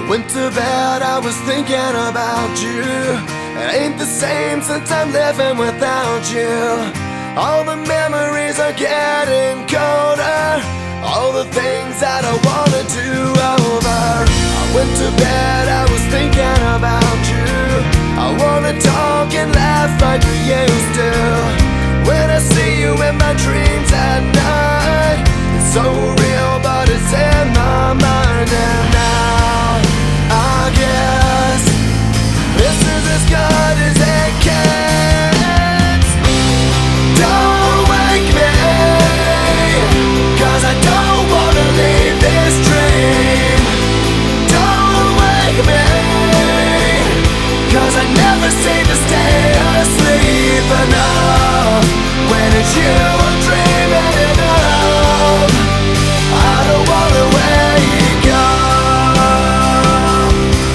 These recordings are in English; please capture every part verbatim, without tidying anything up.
Went to bed, I was thinking about you. It ain't the same since I'm living without you. All the memories are getting colder, all the things that I wanna do over. I went to bed, I was thinking about you. I wanna talk and laugh like we used to. When I see you in my dreams at night, it's so real but it's in my mind. And now I guess this is as good as it gets. Don't wake me, 'cause I don't wanna leave this dream. Don't wake me, 'cause I never seem to stay asleep enough. When it's you I'm dreaming of, I don't wanna wake up.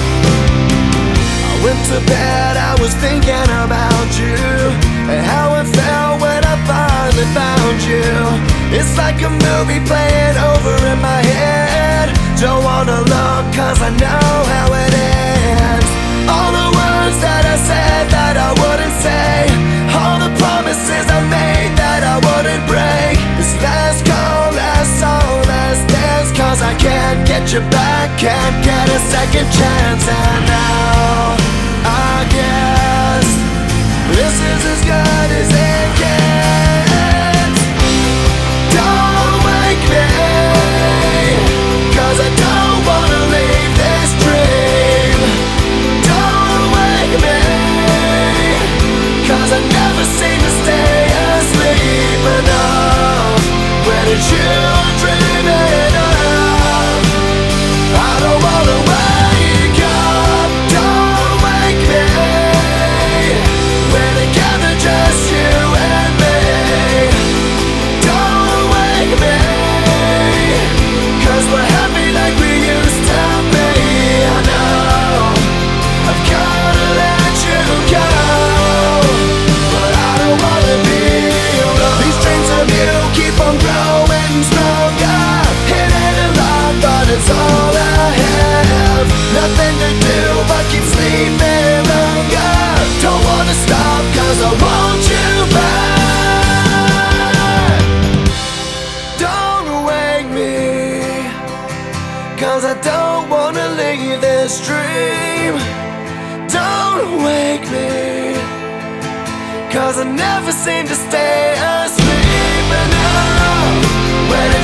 I went to bed, I was thinking about you, and how it felt when I finally found you. It's like a movie playing over in my head. Don't wanna look 'cause I know how it ends. All the words that I said that I wouldn't say, all the promises I made that I wouldn't break. This last call, last song, last dance, 'cause I can't get you back, can't get a second chance. And now I guess this is as good as it gets. Don't wake me, 'cause I don't wanna leave this dream. Don't wake me, 'cause I never seem to stay asleep enough. When it's you I'm dreaming of, I don't wanna wake up. Don't wake me, we're together just you and me. Don't wake me, 'cause we're happy like we used to be. I know I've gotta let you go, but I don't wanna be alone. These dreams of you keep on growing stronger. It ain't a lot, but it's all I have. Nothing to do but keep sleeping longer. Don't wanna stop 'cause I want you back. Don't wake me, 'cause I don't wanna leave this dream. Don't wake me, 'cause I never seem to stay asleep enough. When